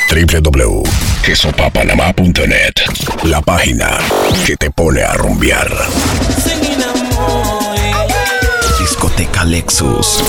www.quesopapanamá.net, la página que te pone a rumbear. Discoteca Lexus.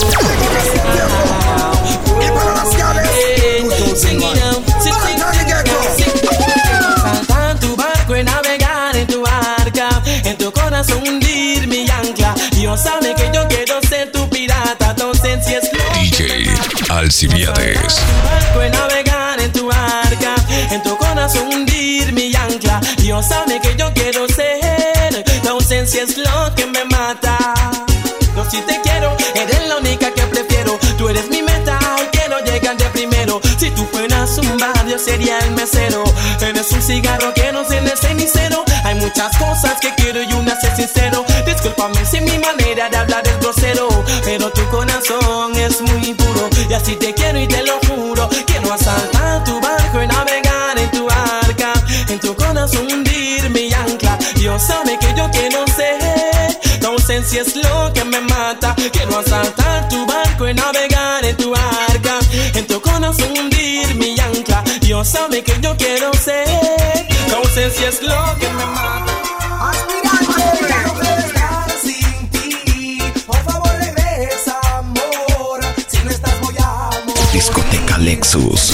Saltar tu barco y navegar en tu barca, en tu corazón hundir mi ancla. Dios sabe que yo quiero ser tu pirata, entonces si es DJ Alcibiades. Tu barco y navegar en tu barca, en tu corazón hundir mi ancla. Dios sabe que yo quiero ser, la ausencia es lo que me mata. No, si te quiero, eres la única que prefiero. Tú eres mi meta y quiero llegar de primero. Si tú fueras un bar, yo sería el mesero. Eres un cigarro que no tiene cenicero. Hay muchas cosas que quiero y una ser sincero. Discúlpame si mi manera de hablar es grosero, pero tu corazón es muy puro. Y así te quiero y te lo juro. Quiero asaltar tu barco y navegar en tu barca, en tu corazón hundir mi ancla. Dios sabe que yo quiero ser, la ausencia es lo que me mata. Quiero asaltar tu barco y navegar en tu barca, en tu corazón hundir mi ancla. Dios sabe que yo quiero ser, la ausencia es lo que me mata. Aspirante, no puedo estar sin ti. Por favor regresa, amor. Si no estás voy a morir. Discoteca Lexus.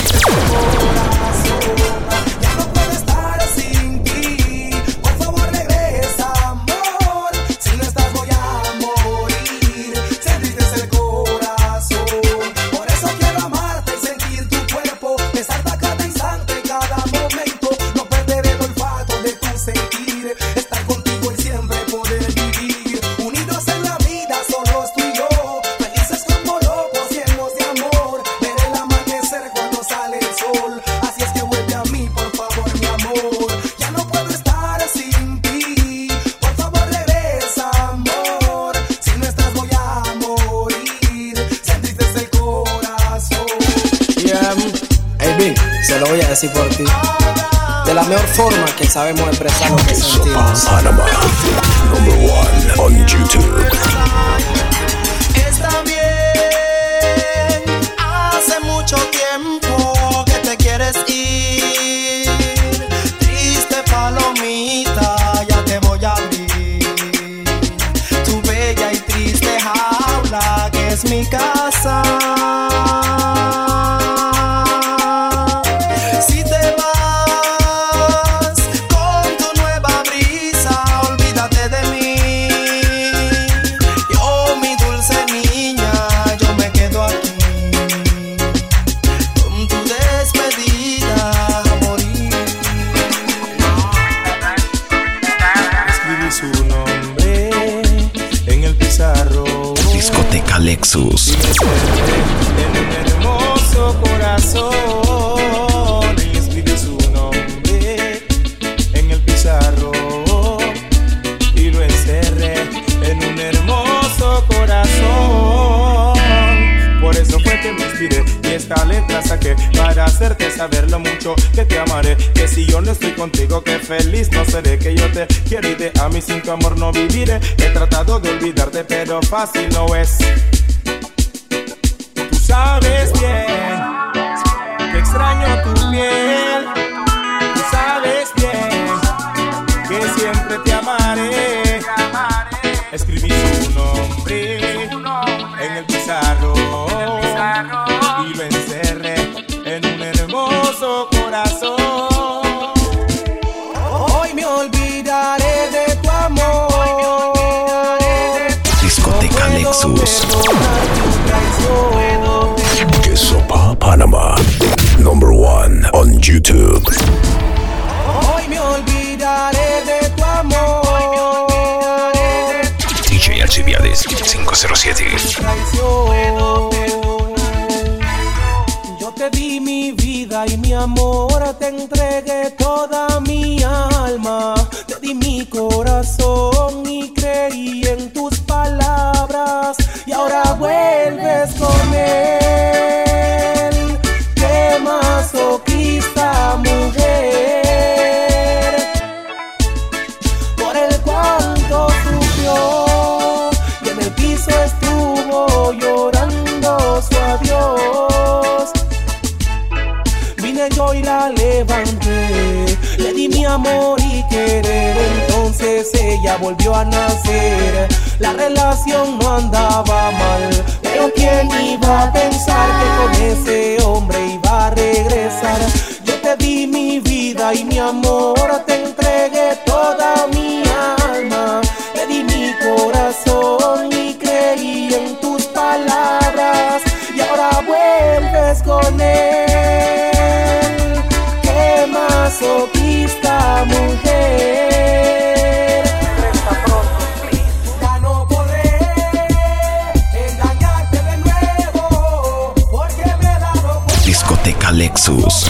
Ya no puedo estar sin ti. Por favor regresa, amor. Si no estás voy a morir. Se entristece el corazón. Por eso quiero amarte y sentir tu cuerpo, besarte a cada instante, cada momento. No perder el olfato de tu sentir. Estar contigo y siempre poder vivir. Unidos en la vida, solos tú y yo. Felices como locos, llenos de amor. Ver el amanecer cuando sale el sol. Así es que vuelve a mí, por favor, mi amor. Ya no puedo estar sin ti. Por favor, regresa, amor. Si no estás voy a morir. Se entristece el corazón. Hey, Big, se lo voy a decir por ti. De la mejor forma que sabemos expresar lo que sentimos. Panamá, number 1 on YouTube. Está bien, hace mucho tiempo que te quieres ir. Triste palomita, ya te voy a abrir tu bella y triste jaula que es mi casa. Si te vas con tu nueva brisa, olvídate de mí. Yo, mi dulce niña, yo me quedo aquí con tu despedida a morir. Escribí su nombre en el pizarro. Discoteca Lexus. En un hermoso corazón. Y escribí su nombre en el pizarro y lo encerré en un hermoso corazón. Por eso fue que me inspiré y esta letra saqué para hacerte saber lo mucho que te amaré. Que si yo no estoy contigo, que feliz no seré. Que yo te quiero y te amo y sin tu amor no viviré. He tratado de olvidarte pero fácil no es. Tú sabes bien que extraño tu piel. Tú sabes bien que siempre te amaré. Escribí su nombre en el pizarro y lo encerré en un hermoso corazón. Hoy me olvidaré de tu amor. Discoteca Lexus. Quesopa Panamá, number 1 on YouTube. Hoy me olvidaré de tu amor. DJ Alcibiades 507. Yo te di mi vida y mi amor, te entregué toda mi alma, te di mi corazón y creí en tus palabras y ahora vuelves con él. ¡Qué masoquista mujer! Por el cuanto sufrió y en el piso estuvo llorando su adiós. Vine que yo y la levanté. Le di mi amor y querer, entonces ella volvió a nacer. La relación no andaba mal, pero quién iba a pensar que con ese hombre iba a regresar. Yo te di mi vida y mi amor, te entregué toda mi alma. Te di mi corazón y creí en tus palabras. Y ahora vuelves con él. ¡Qué masoquista, mujer! Resta pronto, please. Ya no podré engañarte de nuevo, porque me he dado cuenta. Discoteca Lexus.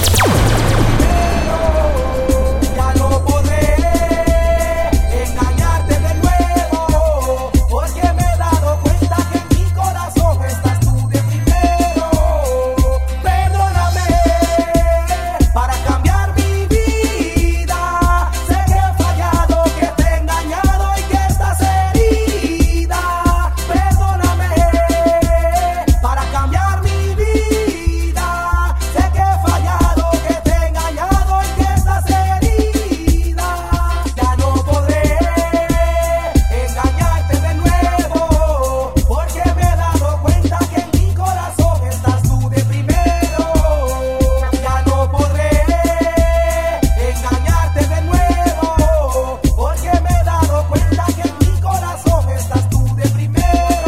Ya no podré engañarte de nuevo, porque me he dado cuenta que en mi corazón estás tú de primero. Perdóname para cambiar mi vida. Sé que he fallado, que te he engañado y que estás herida. Perdóname para cambiar mi vida. Sé que he fallado, que te he engañado y que estás herida. Ya no podré engañarte de nuevo, porque me he dado cuenta que en mi corazón estás tú de primero. Ya no podré engañarte de nuevo, porque me he dado cuenta que en mi corazón estás tú de primero.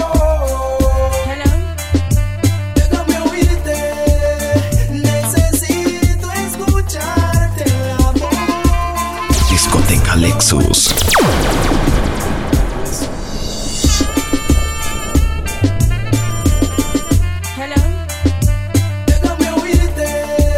Déjame oírte, necesito escucharte la voz. Discoteca Lexus. Déjame oírte,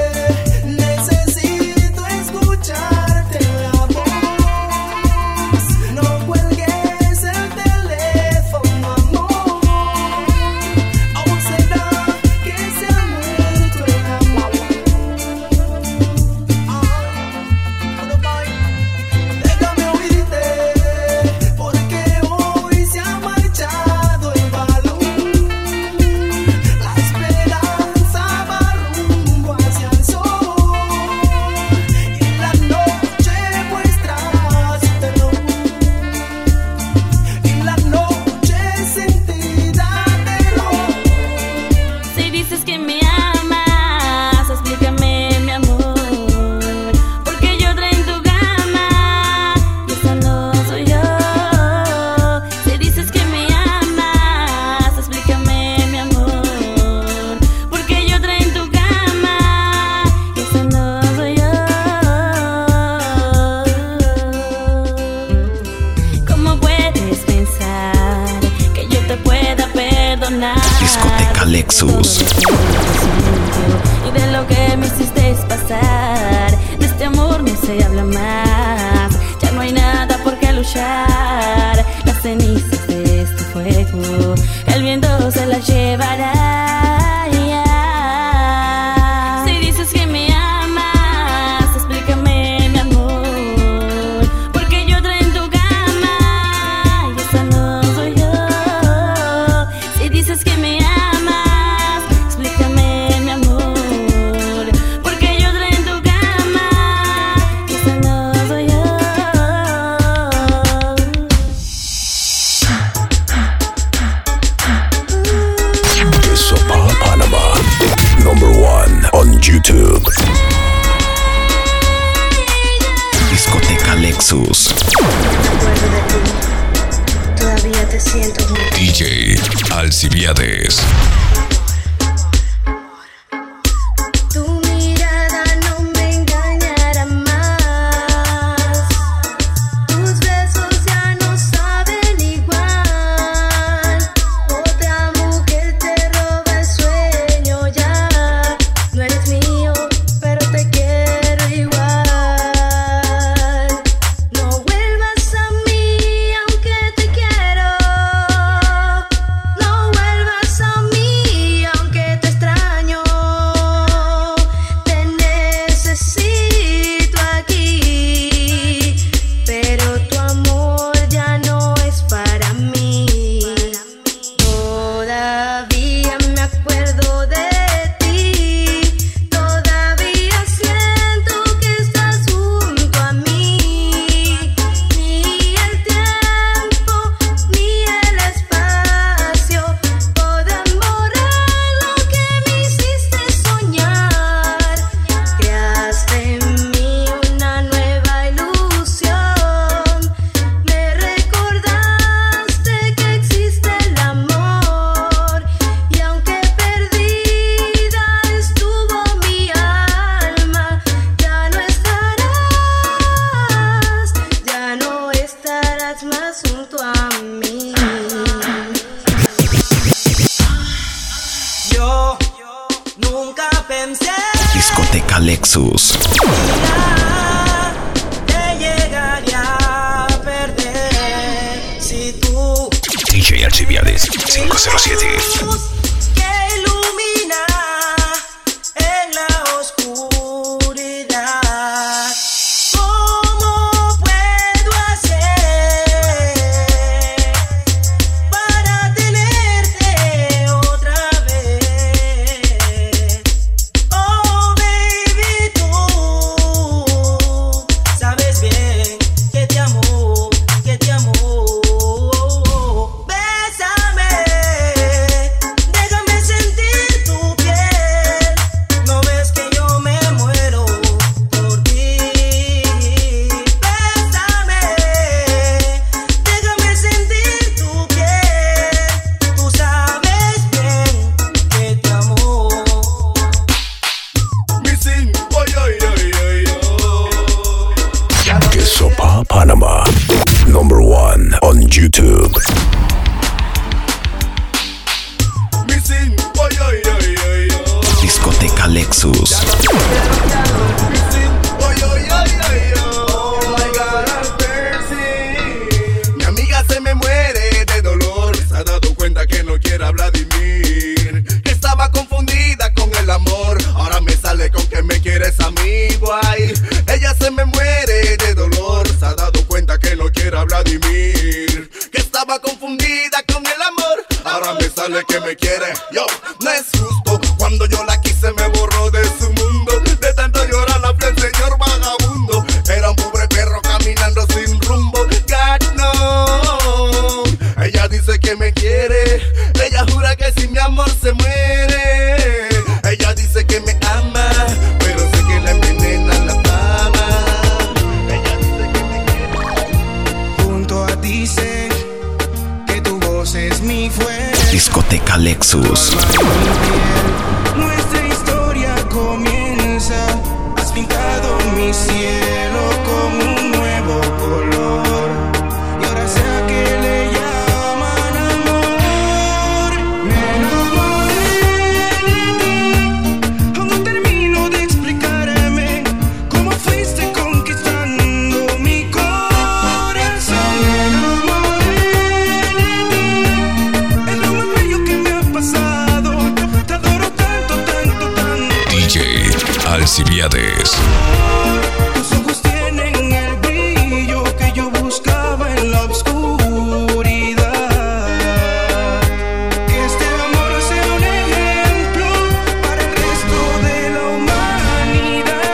necesito escucharte la voz. No cuelgues el teléfono, amor. Aún será que se ha muerto el amor. Déjame oírte, porque hoy se ha marchado el balón. La esperanza va rumbo hacia el sol, y la noche muestra su terror, y la noche sentirá terror. Si dices que me amas, explícame, mi amor, porque yo otra en tu cama y esa no soy yo. Si dices que me amas, explícame, mi amor, porque yo otra en tu cama y esa no soy yo. ¿Cómo puedes pensar que yo te pueda perdonar? Discoteca Lexus. Y de lo que me hiciste pasar, de este amor no se habla más. Ya no hay nada por qué luchar. Las cenizas de este fuego, el viento se las llevará. Si dices que me amas, explícame, mi amor, porque yo otra en tu cama y esa no soy yo. Si dices que me amas, explícame, mi amor, porque yo otra en tu cama y esa no soy yo. Sopa Panama. #1 on YouTube. Discoteca Lexus. Recuerdo de ti, todavía te siento junto. DJ Alcibiades. Tu mirada no me engañará más. Tus besos ya no saben igual. Otra mujer te roba el sueño ya. No eres mío, pero te quiero igual. No vuelvas a mí, aunque te quiero. No vuelvas a mí, Lexus. Te llegaría a perder si tú DJ Alcibiades 507. que ilumina en la oscuridad. ¿Cómo puedo hacer para tenerte otra vez? Oh baby, tú sabes bien que te amo, que te amo. Bésame, déjame sentir tu piel. No ves que yo me muero por ti. Bésame, déjame sentir tu piel. Tú sabes bien que te amo. Missing, oy, oy, oy, oy, oy. Que Sopa Panama. Number 1 on YouTube. Missing, oy, oy, oy, oy, oy. Discoteca Lexus. Missing, oy, oy, oy, oy, oy. Oh my God, have mercy. Mi amiga se me muere de dolor. Se ha dado cuenta que no quiere a Vladimir, que estaba confundida con el amor. Ahora me sale con que me quieres a mí, guay. Ella se me muere de dolor. Se ha dado cuenta que no quiere a Vladimir, que estaba confundida con el amor. Ahora me sale que me quiere. Yo, no es justo. Cuando yo la quise me borró de su mundo. De tanto llorar la fue el señor vagabundo. Era un pobre perro caminando sin rumbo. God no. Ella dice que me quiere. Ella jura que si mi amor se muere. Ella dice que me ama, pero sé que le envenena la fama. Ella dice que me quiere. Junto a ti sé que tu voz es mi fuerza. Discoteca Lexus. Nuestra historia comienza. Has pintado mi cielo con un nuevo color. Y ahora sé a qué le llaman amor. Me enamoré de ti. Aún no termino de explicarme cómo fuiste conquistando mi corazón. Me enamoré de ti. Es lo más bello que me ha pasado. Te adoro tanto, tanto, tanto. DJ Alcibiades. Tus ojos tienen el brillo que yo buscaba en la oscuridad. Que este amor sea un ejemplo para el resto de la humanidad.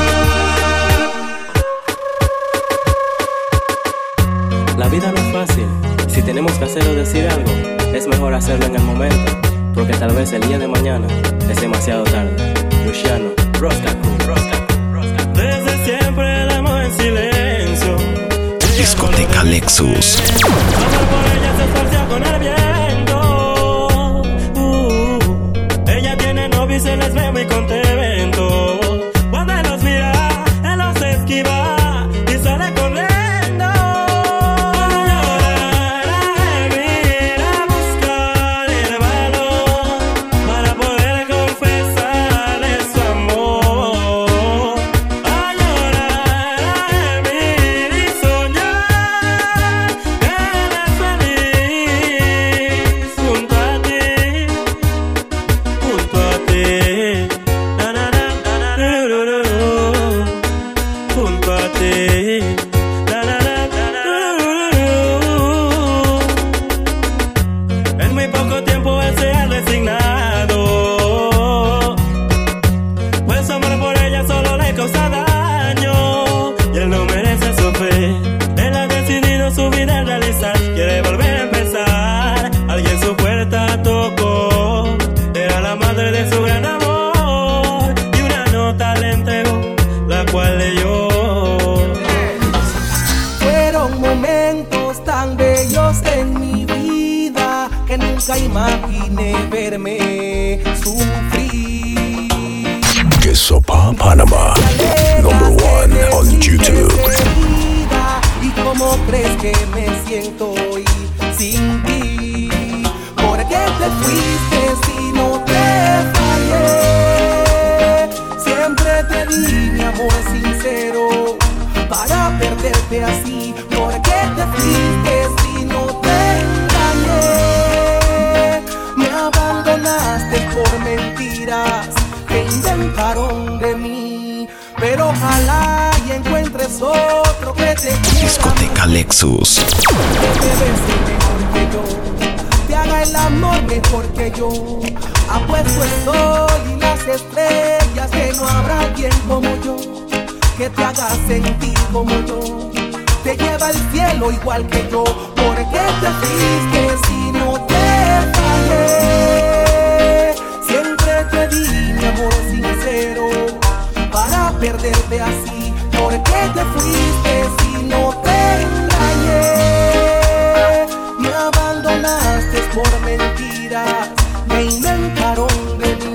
La vida no es fácil. Si tenemos que hacer o decir algo, es mejor hacerlo en el momento, porque tal vez el día de mañana es demasiado tarde. Luciano, Rosca Crew. Desde siempre el amor en silencio. Discoteca Lexus. Amor por ella se esparció con el viento. Ella tiene novio y se les ve muy contento. Cuando él los mira, él los esquiva y sale corriendo. Cuando llora, mira a buscar el valor para poder confesarle su amor. A llorar, mira y soñar que él es feliz junto a ti, junto a ti. Na, na, na, na, na, ru, ru, ru, junto a ti. Na, na, na, na, na, ru, ru, ru. En muy poco tiempo él se ha resignado, pues su amor por ella solo le causa daño y él no merece su fe. Él ha decidido su vida realizar, quiere volver a empezar. Alguien su puerta tocó, era la madre de su gran amor y una nota le entregó, la cual leyó. Fueron momentos tan bellos en mi vida que nunca imaginé verme sufrir. Que Sopa Panama. Number 1 on YouTube. ¿Y cómo crees que me siento hoy sin ti? ¿Por qué te fuiste si no te fallé? Siempre te di perderte así. ¿Por qué te fuiste si no te engañé? Me abandonaste por mentiras que inventaron de mí. Pero ojalá y encuentres otro que te quiera. Discoteca Lexus. Que te bese mejor que yo, te haga el amor mejor que yo. Apuesto el sol y las estrellas que no habrá alguien como yo, que te haga sentir como yo, te lleva al cielo igual que yo. ¿Por qué te fuiste si no te fallé? Siempre te di mi amor sincero para perderte así. ¿Por qué te fuiste si no te engañé? Me abandonaste por mentiras, me inventaron de mí.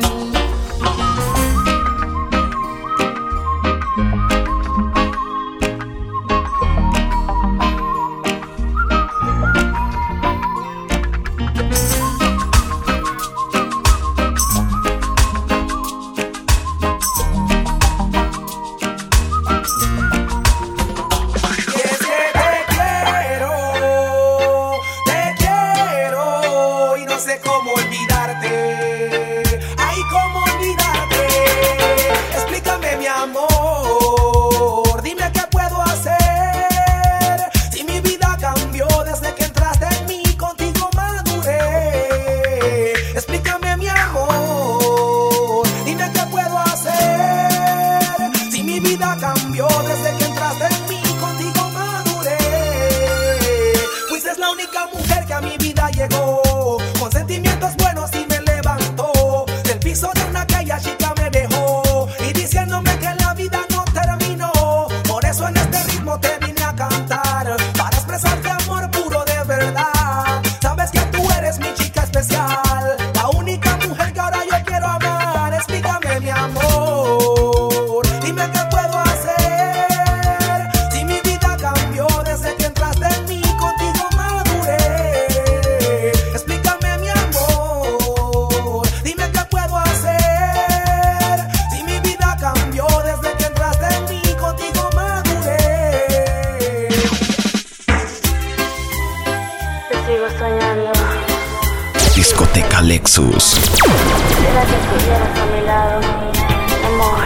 Discoteca Lexus. Quisiera que estuvieras a mi lado, amor.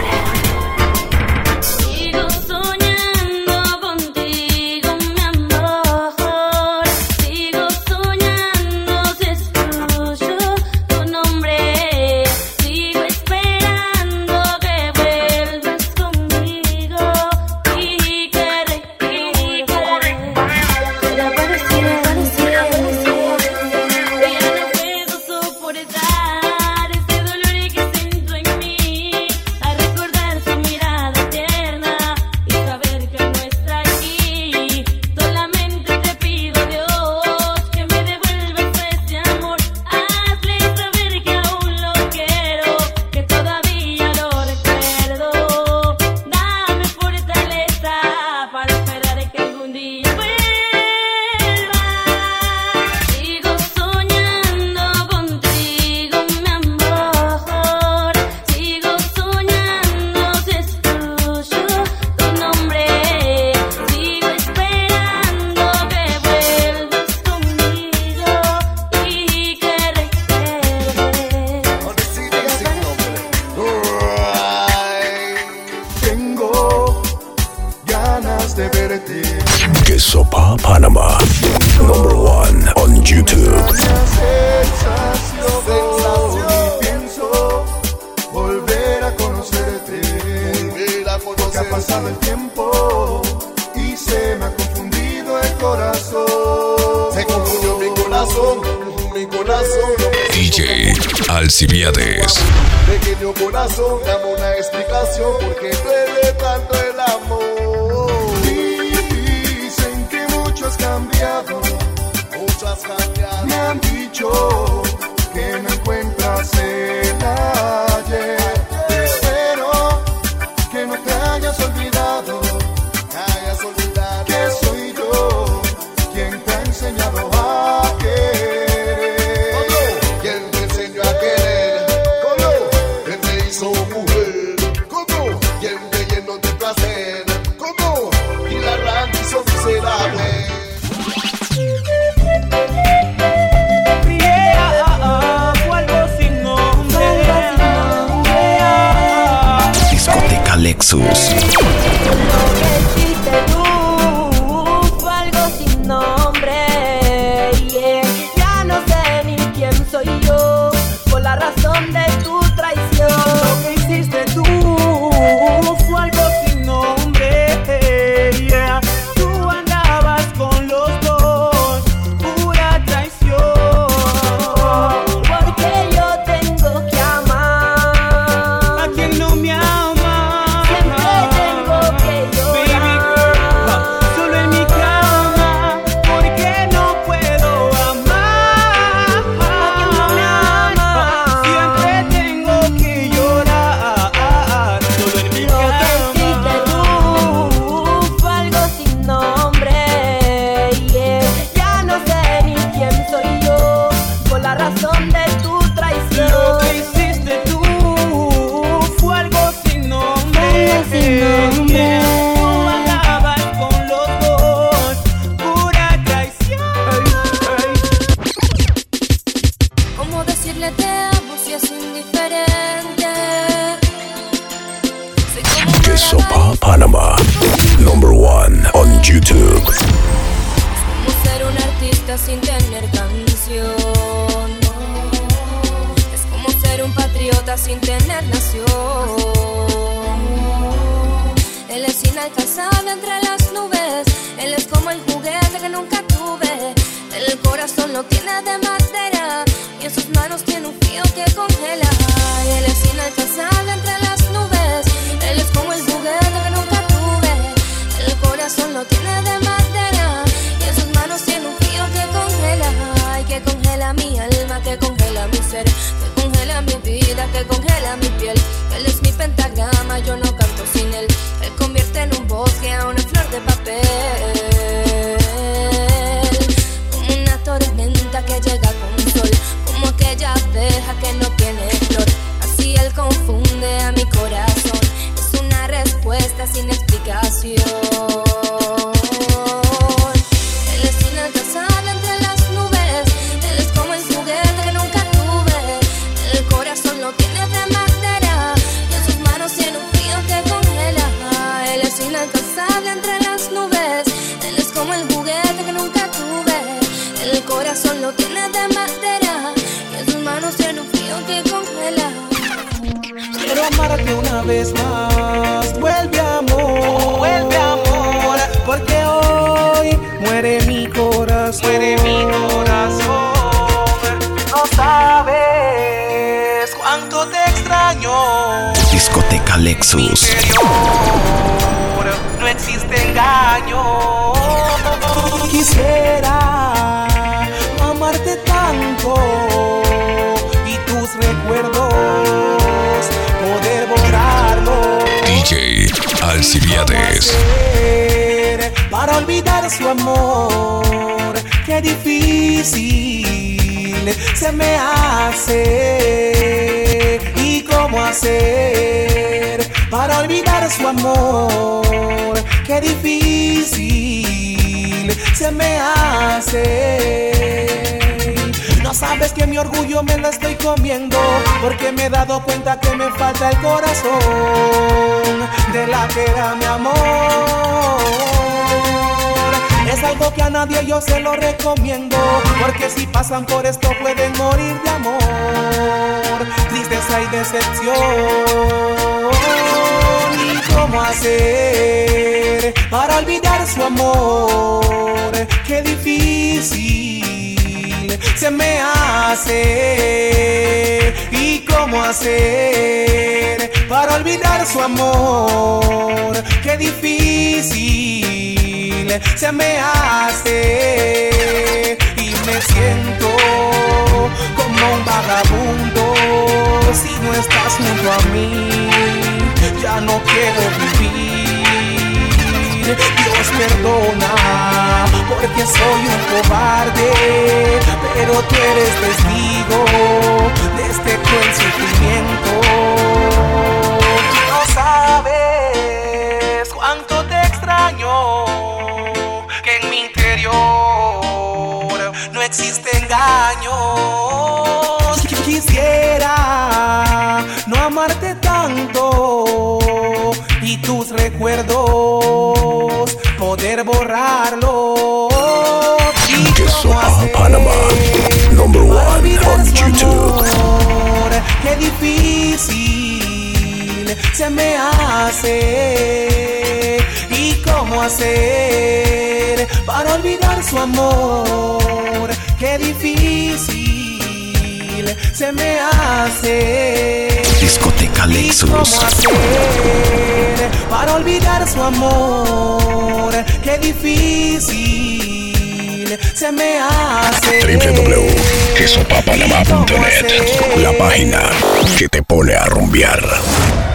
Sigo soñando contigo, mi amor. Sigo soñando si escucho tu nombre. Sigo esperando que vuelvas conmigo y que recuerdes. Pero pareciera soportar ese dolor que siento en mí, a recordar su mirada tierna y saber que no está aquí. Solamente te pido, Dios, que me devuelvas ese amor. Hazle saber que aún lo quiero, que todavía lo recuerdo. Dame fortaleza para esperar que algún día vuelva. Sigo soñando contigo, mi amor. Sigo soñando si escucho tu nombre. Sigo esperando que vuelvas conmigo y que recuerdes. Tengo ganas de verte. Que Sopa Panama. Number 1 on YouTube. Sensación. Y pienso volver a conocerte. Porque ha pasado el tiempo y se me ha confundido el corazón. Se confundió mi corazón, mi corazón. DJ Alcibiades. Pequeño corazón, dame una explicación porque duele tanto el amor. Dicen que mucho has cambiado. Muchas cambiadas. Me han dicho que no encuentras el ayer. Espero que no te hayas olvidado Hayas olvidado que soy yo quien te ha enseñado a querer. ¿Quién te enseñó a querer? ¿Quién te hizo mujer? ¿Quién te Lexus. Lo que hiciste tú fue algo sin nombre. Yeah. Ya no sé ni quién soy yo por la razón de tu traición. Lo que hiciste tú fue algo sin nombre. Yeah. Tú andabas con los dos, pura traición. Porque yo tengo que amar a quien no me ama. Siempre tengo que llorar. Baby girl, solo en mi cama, porque no puedo amar a quien no me ama. Siempre tengo que llorar, solo en mi Lo que hiciste cama. tú fue algo sin nombre. Yeah. Ya no sé ni quién soy yo por la razón de tu traición. Lo que hiciste tú fue algo sin nombre. Algo sin nombre. Yeah. Tú andabas con los dos, pura traición. ¿Cómo decirle te amo si es indiferente? Soy como DJ Sopa Panama, #1 on YouTube. como ser un artista sin tener canción. Es como ser un patriota sin tener nación. Él es inalcanzable entre las nubes. Él es como el juguete que nunca tuve. El corazón lo tiene de madera y en sus manos tiene un frío que congela. Y él es inalcanzable entre las nubes. Él es como el juguete que nunca tuve. El corazón lo tiene de madera y en sus manos tiene un frío que congela. Ay, que congela mi alma, que congela mi ser, que congela mi vida, que congela mi piel. Él es mi pentagrama, yo no canto sin él. Él convierte en un bosque a una flor de papel. Como una tormenta que llega con sol, como aquella abeja que no tiene flor. Así él confunde a mi corazón. Es una respuesta sin explicación. Él es inalcanzable entre las nubes. Él es como el juguete que nunca tuve. El corazón lo tiene de madera y en sus manos tiene un frío que congela. Él es inalcanzable entre las nubes. Él es como el juguete que nunca tuve. El corazón lo tiene de madera y en sus manos tiene un frío que congela. Quiero amarte una vez más. Vuelve amor, porque hoy muere mi corazón. No sabes cuánto te extraño. Discoteca Lexus. No existe engaño. Quisiera amarte tanto y tus recuerdos poder borrarlos. DJ Alcibiades. Para olvidar su amor, qué difícil se me hace. ¿Y cómo hacer para olvidar su amor? Qué difícil se me hace. No sabes que mi orgullo me lo estoy comiendo, porque me he dado cuenta que me falta el corazón de la que era mi amor. Es algo que a nadie yo se lo recomiendo, porque si pasan por esto pueden morir de amor, tristeza y decepción. ¿Y cómo hacer para olvidar su amor? Qué difícil se me hace. ¿Y cómo hacer para olvidar su amor? Qué difícil se me hace. Y me siento como un vagabundo si no estás junto a mí. Ya no quiero vivir. Dios perdona, porque soy un cobarde, pero tú eres testigo de este cruel sufrimiento. No sabes cuánto te extraño, que en mi interior no existe engaño. Quisiera no amarte tanto y recuerdos, poder borrarlos. Y cómo hacer Panama, number para one olvidar on su YouTube. amor. Qué difícil se me hace. Y cómo hacer para olvidar su amor. Qué difícil se me hace. Discoteca Lexus. ¿Y cómo hacer para olvidar su amor? Qué difícil se me hace. www.quesopapanamá.net, la página que te pone a rumbear.